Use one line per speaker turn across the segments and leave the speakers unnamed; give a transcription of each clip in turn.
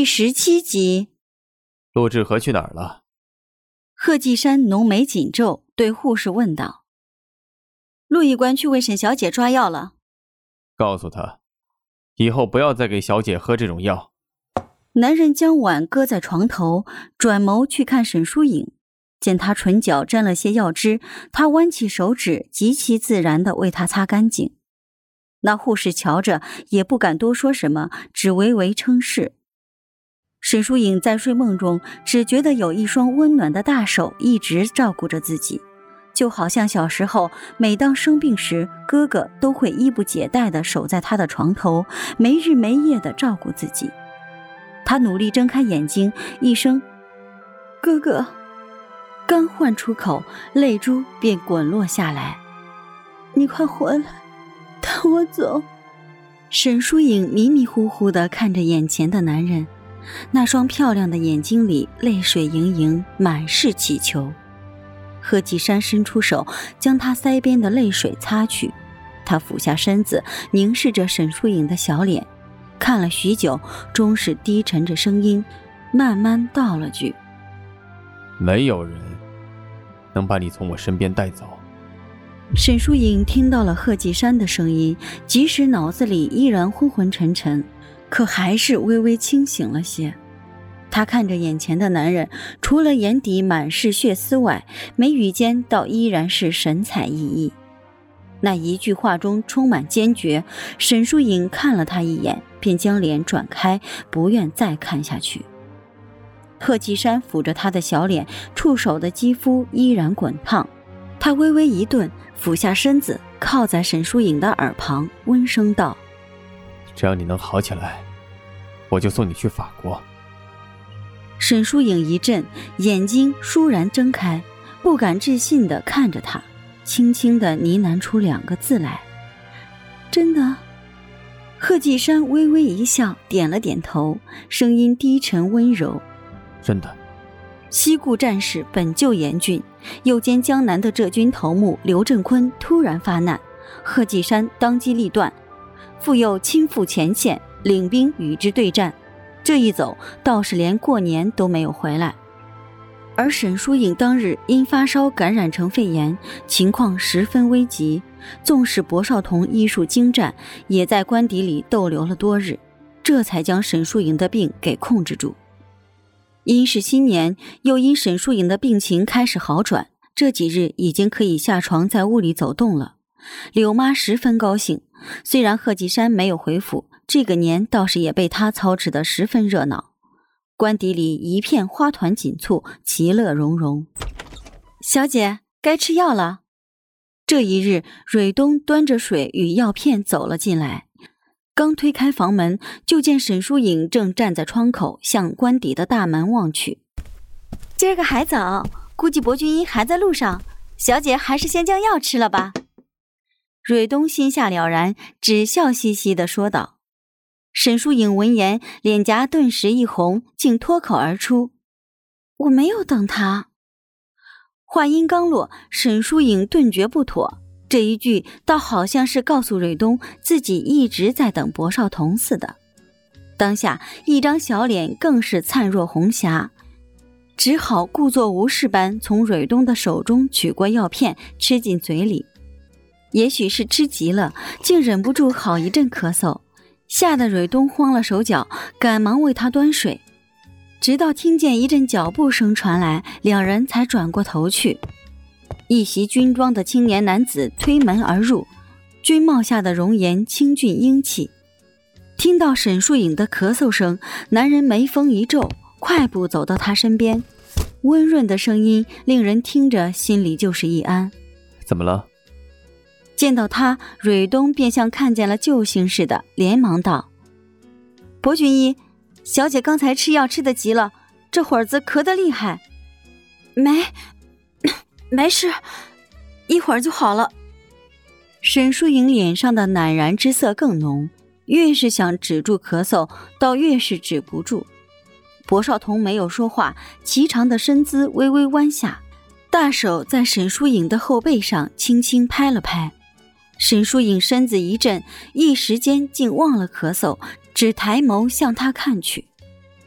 第17集。
陆志和去哪儿了？
贺继山浓眉紧皱，对护士问道。陆医官去为沈小姐抓药了。
告诉他，以后不要再给小姐喝这种药。
男人将碗搁在床头，转眸去看沈疏影，见她唇角沾了些药汁，他弯起手指，极其自然地为她擦干净。那护士瞧着也不敢多说什么，只微微称是。沈疏影在睡梦中只觉得有一双温暖的大手一直照顾着自己，就好像小时候每当生病时，哥哥都会衣不解带地守在她的床头，没日没夜地照顾自己。她努力睁开眼睛，一声哥哥刚唤出口，泪珠便滚落下来。你快回来，带我走。沈疏影迷迷糊糊地看着眼前的男人，那双漂亮的眼睛里泪水盈盈，满是祈求。贺继山伸出手将他腮边的泪水擦去，他俯下身子凝视着沈疏影的小脸，看了许久，终是低沉着声音慢慢道了句：
没有人能把你从我身边带走。
沈疏影听到了贺继山的声音，即使脑子里依然昏昏沉沉，可还是微微清醒了些。他看着眼前的男人，除了眼底满是血丝外，眉宇间倒依然是神采奕奕。那一句话中充满坚决，沈疏影看了他一眼，便将脸转开，不愿再看下去。贺继山抚着他的小脸，触手的肌肤依然滚烫，他微微一顿，俯下身子靠在沈疏影的耳旁，温声道：
只要你能好起来，我就送你去法国。
沈疏影一震，眼睛倏然睁开，不敢置信地看着他，轻轻地呢喃出2个字来：真的。贺继山微微一笑，点了点头，声音低沉温柔：
真的。
西固战事本就严峻，又兼江南的浙军头目刘振坤突然发难，贺继山当机立断，复又亲赴前线，领兵与之对战，这一走倒是连过年都没有回来。而沈疏影当日因发烧感染成肺炎，情况十分危急，纵使柏少同医术精湛，也在官邸里逗留了多日，这才将沈疏影的病给控制住。因是新年，又因沈疏影的病情开始好转，这几日已经可以下床在屋里走动了。柳妈十分高兴，虽然贺继山没有回府，这个年倒是也被他操持得十分热闹。官邸里一片花团锦簇，其乐融融。小姐，该吃药了。这一日，蕊东端着水与药片走了进来，刚推开房门，就见沈疏影正站在窗口，向官邸的大门望去。今儿个还早，估计薄君医还在路上，小姐还是先将药吃了吧。蕊东心下了然，只笑嘻嘻地说道。沈疏影闻言，脸颊顿时一红，竟脱口而出：我没有等他。话音刚落，沈疏影顿觉不妥，这一句倒好像是告诉蕊东自己一直在等柏少同似的。当下一张小脸更是灿若红霞，只好故作无事般从蕊东的手中取过药片，吃进嘴里。也许是吃急了，竟忍不住好一阵咳嗽，吓得蕊东慌了手脚，赶忙为他端水。直到听见一阵脚步声传来，两人才转过头去。一袭军装的青年男子推门而入，军帽下的容颜清俊英气。听到沈疏影的咳嗽声，男人眉峰一皱，快步走到他身边，温润的声音令人听着心里就是一安。
怎么了？
见到他，蕊东便像看见了救星似的，连忙道：薄君医，小姐刚才吃药吃得急了，这会儿子咳得厉害。没事，一会儿就好了。沈疏影脸上的赧然之色更浓，越是想止住咳嗽，倒越是止不住。柏少同没有说话，颀长的身姿微微弯下，大手在沈疏影的后背上轻轻拍了拍。沈疏影身子一震，一时间竟忘了咳嗽，只抬眸向他看去。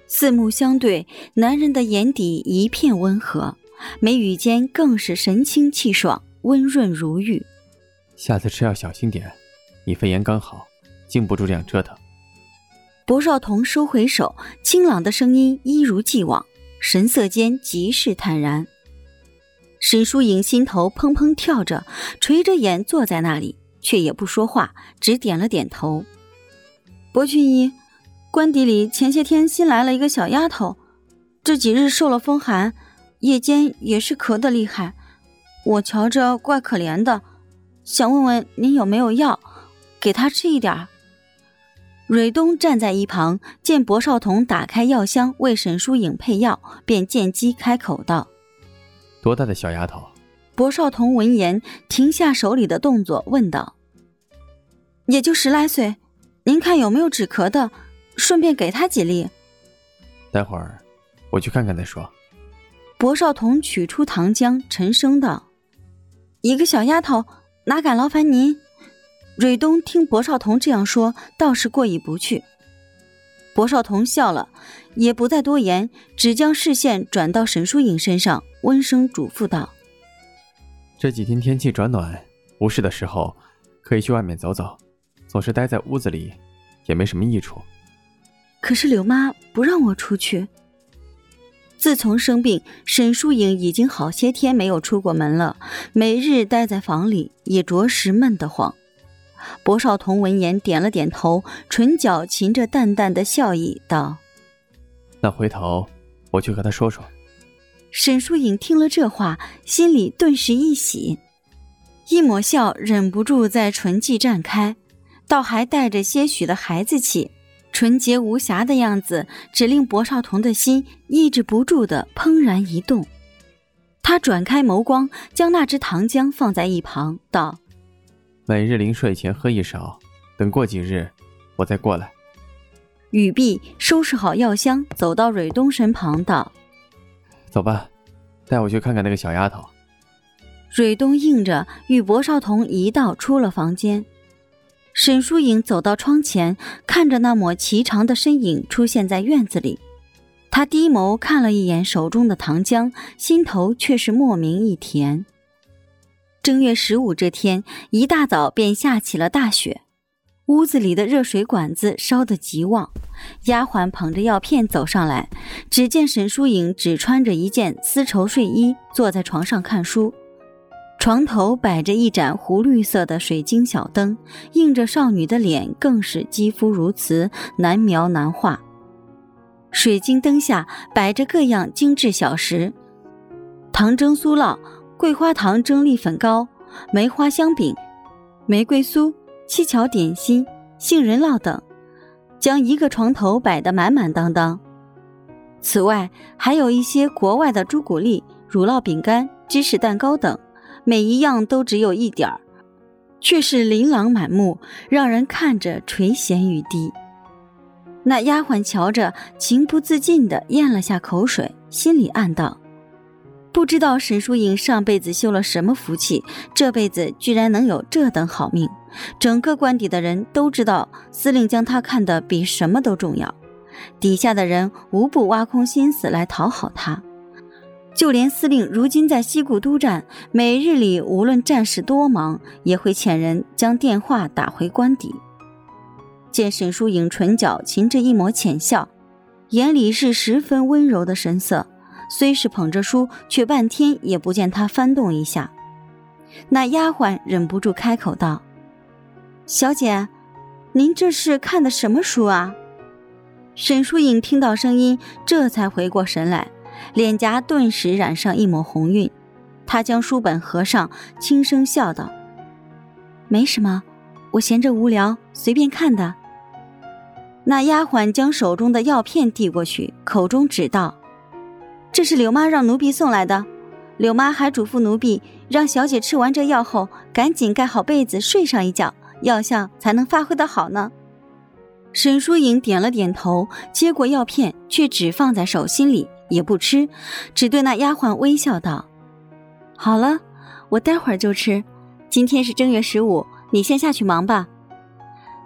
四目相对，男人的眼底一片温和，眉宇间更是神清气爽，温润如玉。
下次吃药小心点，你肺炎刚好，经不住这样折腾。
薄少彤收回手，清朗的声音一如既往，神色间极是坦然。沈疏影心头砰砰跳着，垂着眼坐在那里，却也不说话，只点了点头。薄群医，官邸里前些天新来了一个小丫头，这几日受了风寒，夜间也是咳得厉害，我瞧着怪可怜的，想问问您有没有药，给她吃一点。蕊东站在一旁，见薄少彤打开药箱为沈疏影配药，便见机开口道：
多大的小丫头？
薄少彤闻言停下手里的动作问道：也就10来岁，您看有没有止咳的，顺便给她几粒。
待会儿我去看看再说。
薄少彤取出糖浆，沉声道：一个小丫头，哪敢劳烦您。蕊东听薄少彤这样说，倒是过意不去。薄少彤笑了，也不再多言，只将视线转到沈疏影身上，温声嘱咐道：
这几天天气转暖，无事的时候可以去外面走走，总是待在屋子里也没什么益处。
可是柳妈不让我出去。自从生病，沈疏影已经好些天没有出过门了，每日待在房里，也着实闷得慌。薄少彤闻言点了点头，唇角噙着淡淡的笑意，道：
那回头我去和他说说。
沈疏影听了这话，心里顿时一喜，一抹笑忍不住在唇际绽开，倒还带着些许的孩子气，纯洁无瑕的样子，只令薄少彤的心抑制不住的怦然一动。他转开眸光，将那只糖浆放在一旁，道：
每日临睡前喝一勺，等过几日我再过来。
语毕，收拾好药箱，走到蕊东身旁，道：
走吧，带我去看看那个小丫头。
蕊东应着，与薄少彤一道出了房间。沈疏影走到窗前，看着那抹颀长的身影出现在院子里，她低眸看了一眼手中的糖浆，心头却是莫名一甜。正月15这天，一大早便下起了大雪，屋子里的热水管子烧得极旺。丫鬟捧着药片走上来，只见沈疏影只穿着一件丝绸睡衣，坐在床上看书。床头摆着一盏湖绿色的水晶小灯，映着少女的脸，更是肌肤如瓷，难描难画。水晶灯下摆着各样精致小食，糖蒸酥酪、桂花糖蒸栗粉糕、梅花香饼、玫瑰酥、七巧点心、杏仁酪等，将一个床头摆得满满当当。此外还有一些国外的朱古力、乳酪饼干、芝士蛋糕等，每一样都只有一点儿，却是琳琅满目，让人看着垂涎欲滴。那丫鬟瞧着，情不自禁地咽了下口水，心里暗道：不知道沈疏影上辈子修了什么福气，这辈子居然能有这等好命。整个官邸的人都知道，司令将他看得比什么都重要，底下的人无不挖空心思来讨好他。就连司令如今在西固督战，每日里无论战事多忙，也会遣人将电话打回官邸。见沈疏影唇角噙着一抹浅笑，眼里是十分温柔的神色，虽是捧着书，却半天也不见他翻动一下。那丫鬟忍不住开口道：小姐，您这是看的什么书啊？沈疏影听到声音，这才回过神来，脸颊顿时染上一抹红晕。她将书本合上，轻声笑道：没什么，我闲着无聊，随便看的。那丫鬟将手中的药片递过去，口中指道：这是柳妈让奴婢送来的，柳妈还嘱咐奴婢让小姐吃完这药后，赶紧盖好被子睡上一觉，药效才能发挥得好呢。沈疏影点了点头，接过药片，却只放在手心里，也不吃，只对那丫鬟微笑道：好了，我待会儿就吃，今天是正月15，你先下去忙吧。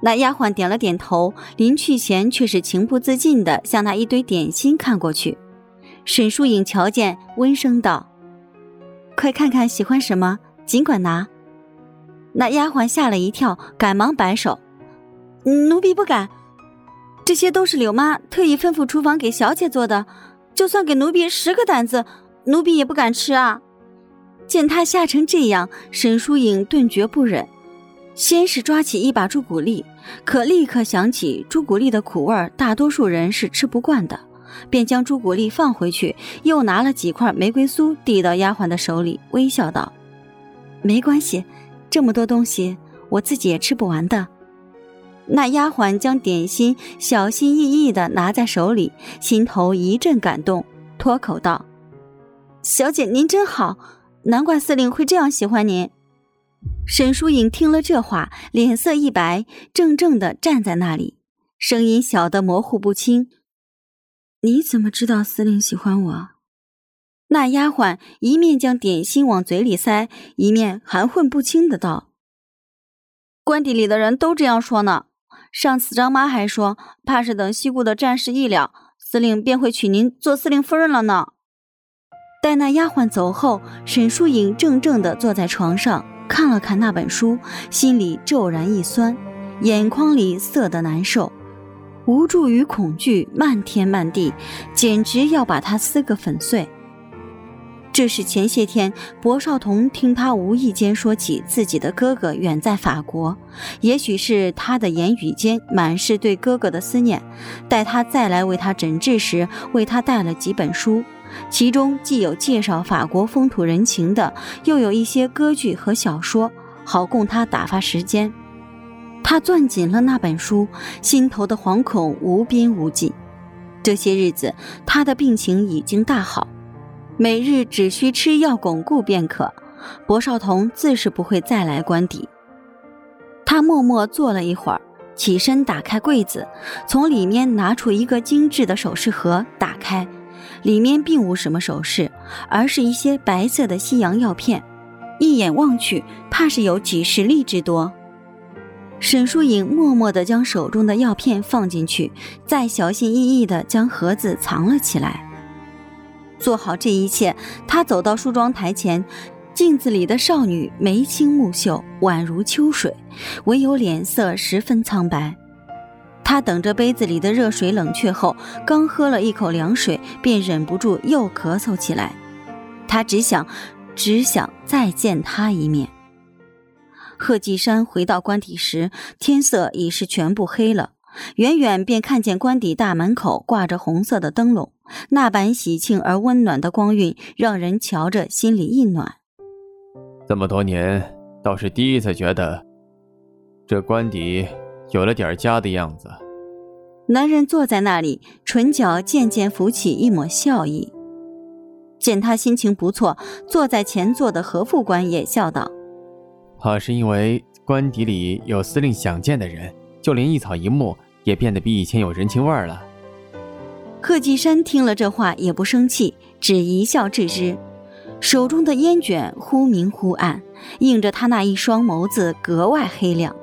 那丫鬟点了点头，临去前却是情不自禁地向那一堆点心看过去。沈疏影瞧见，温声道：快看看喜欢什么，尽管拿。那丫鬟吓了一跳，赶忙摆手：奴婢不敢，这些都是柳妈特意吩咐厨房给小姐做的，就算给奴婢10个胆子，奴婢也不敢吃啊。见她吓成这样，沈疏影顿觉不忍，先是抓起一把朱古力，可立刻想起朱古力的苦味大多数人是吃不惯的，便将朱古力放回去，又拿了几块玫瑰酥递到丫鬟的手里，微笑道：没关系，这么多东西我自己也吃不完的。那丫鬟将点心小心翼翼地拿在手里，心头一阵感动，脱口道：小姐您真好，难怪司令会这样喜欢您。沈疏影听了这话，脸色一白，怔怔地站在那里，声音小得模糊不清：你怎么知道司令喜欢我？那丫鬟一面将点心往嘴里塞，一面含混不清的道：官邸里的人都这样说呢，上次张妈还说，怕是等西固的战事一了，司令便会娶您做司令夫人了呢。待那丫鬟走后，沈疏影怔怔地坐在床上，看了看那本书，心里骤然一酸，眼眶里涩得难受，无助与恐惧漫天漫地，简直要把他撕个粉碎。这是前些天薄少彤听他无意间说起自己的哥哥远在法国，也许是他的言语间满是对哥哥的思念，待他再来为他诊治时，为他带了几本书，其中既有介绍法国风土人情的，又有一些歌剧和小说，好供他打发时间。他攥紧了那本书，心头的惶恐无边无尽。这些日子他的病情已经大好，每日只需吃药巩固便可，薄少彤自是不会再来官邸。他默默坐了一会儿，起身打开柜子，从里面拿出一个精致的首饰盒，打开，里面并无什么首饰，而是一些白色的西洋药片，一眼望去，怕是有几10粒之多。沈疏影默默地将手中的药片放进去，再小心翼翼地将盒子藏了起来。做好这一切，他走到梳妆台前，镜子里的少女眉清目秀，宛如秋水，唯有脸色十分苍白。他等着杯子里的热水冷却后，刚喝了一口凉水，便忍不住又咳嗽起来。他只想再见他一面。贺继山回到官邸时，天色已是全部黑了，远远便看见官邸大门口挂着红色的灯笼，那般喜庆而温暖的光晕，让人瞧着心里一暖。
这么多年，倒是第一次觉得这官邸有了点家的样子。
男人坐在那里，唇角渐渐浮起一抹笑意。见他心情不错，坐在前座的何副官也笑道：
怕是因为官邸里有司令想见的人，就连一草一木也变得比以前有人情味儿了。
贺继山听了这话也不生气，只一笑置之，手中的烟卷忽明忽暗，映着他那一双眸子格外黑亮。